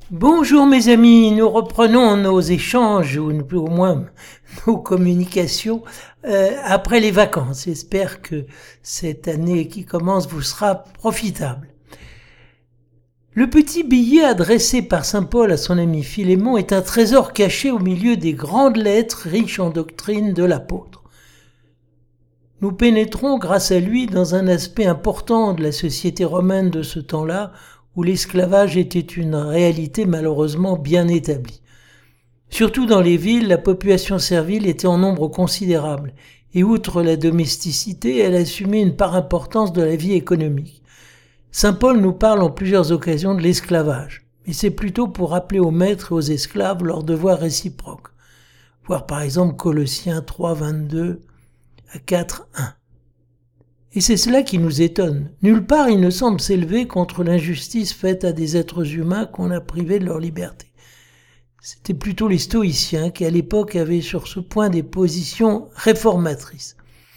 Bonjour mes amis, nous reprenons nos échanges, ou au moins nos communications, après les vacances. J'espère que cette année qui commence vous sera profitable. Le petit billet adressé par saint Paul à son ami Philémon est un trésor caché au milieu des grandes lettres riches en doctrine de l'apôtre. Nous pénétrons grâce à lui dans un aspect important de la société romaine de ce temps-là, où l'esclavage était une réalité malheureusement bien établie. Surtout dans les villes, la population servile était en nombre considérable, et outre la domesticité, elle assumait une part importante de la vie économique. Saint Paul nous parle en plusieurs occasions de l'esclavage, mais c'est plutôt pour rappeler aux maîtres et aux esclaves leurs devoirs réciproques. Voir par exemple Colossiens 3, 22 à 4, 1. Et c'est cela qui nous étonne. Nulle part il ne semble s'élever contre l'injustice faite à des êtres humains qu'on a privés de leur liberté. C'était plutôt les stoïciens qui à l'époque avaient sur ce point des positions réformatrices.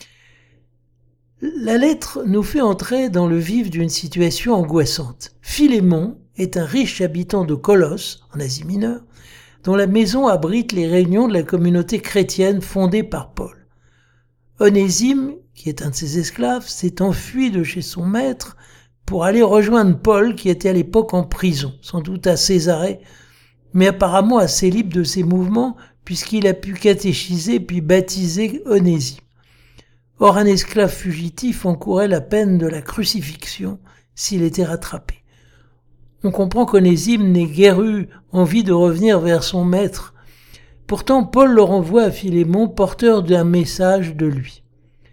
La lettre nous fait entrer dans le vif d'une situation angoissante. Philémon est un riche habitant de Colosse, en Asie mineure, dont la maison abrite les réunions de la communauté chrétienne fondée par Paul. Onésime, qui est un de ses esclaves, s'est enfui de chez son maître pour aller rejoindre Paul, qui était à l'époque en prison, sans doute à Césarée, mais apparemment assez libre de ses mouvements, puisqu'il a pu catéchiser puis baptiser Onésime. Or, un esclave fugitif encourait la peine de la crucifixion s'il était rattrapé. On comprend qu'Onésime n'ait guère eu envie de revenir vers son maître. Pourtant, Paul le renvoie à Philémon, porteur d'un message de lui.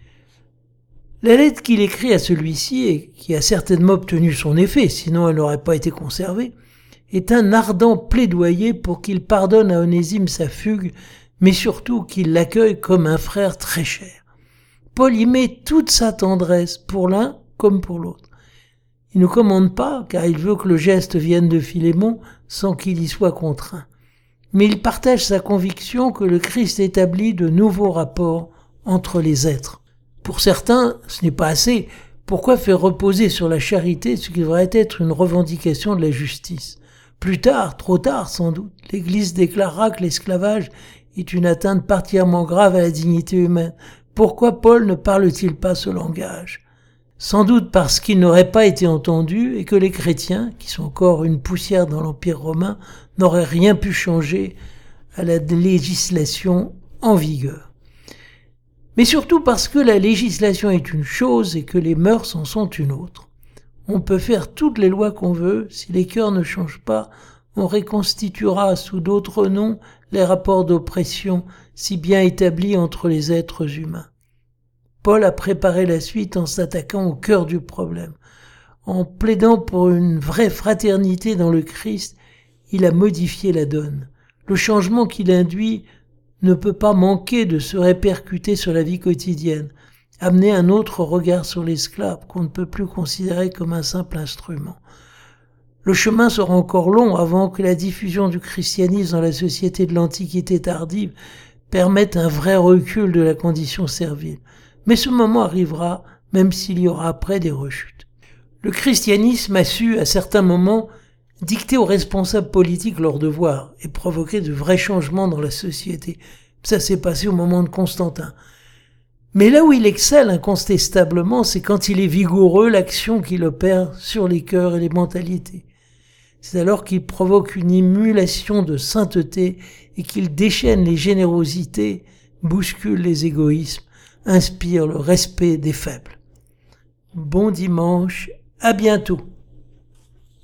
La lettre qu'il écrit à celui-ci, et qui a certainement obtenu son effet, sinon elle n'aurait pas été conservée, est un ardent plaidoyer pour qu'il pardonne à Onésime sa fugue, mais surtout qu'il l'accueille comme un frère très cher. Paul y met toute sa tendresse, pour l'un comme pour l'autre. Il ne commande pas, car il veut que le geste vienne de Philémon sans qu'il y soit contraint. Mais il partage sa conviction que le Christ établit de nouveaux rapports entre les êtres. Pour certains, ce n'est pas assez. Pourquoi faire reposer sur la charité ce qui devrait être une revendication de la justice ? Plus tard, trop tard sans doute, l'Église déclarera que l'esclavage est une atteinte particulièrement grave à la dignité humaine. Pourquoi Paul ne parle-t-il pas ce langage ? Sans doute parce qu'il n'aurait pas été entendu et que les chrétiens, qui sont encore une poussière dans l'Empire romain, n'auraient rien pu changer à la législation en vigueur. Mais surtout parce que la législation est une chose et que les mœurs en sont une autre. On peut faire toutes les lois qu'on veut, si les cœurs ne changent pas, on reconstituera sous d'autres noms les rapports d'oppression si bien établis entre les êtres humains. Paul a préparé la suite en s'attaquant au cœur du problème. En plaidant pour une vraie fraternité dans le Christ, il a modifié la donne. Le changement qu'il induit ne peut pas manquer de se répercuter sur la vie quotidienne, amener un autre regard sur l'esclave qu'on ne peut plus considérer comme un simple instrument. Le chemin sera encore long avant que la diffusion du christianisme dans la société de l'Antiquité tardive permette un vrai recul de la condition servile. Mais ce moment arrivera, même s'il y aura après des rechutes. Le christianisme a su, à certains moments, dicter aux responsables politiques leurs devoirs et provoquer de vrais changements dans la société. Ça s'est passé au moment de Constantin. Mais là où il excelle incontestablement, c'est quand il est vigoureux l'action qu'il opère sur les cœurs et les mentalités. C'est alors qu'il provoque une émulation de sainteté et qu'il déchaîne les générosités, bouscule les égoïsmes, inspire le respect des faibles. Bon dimanche, à bientôt.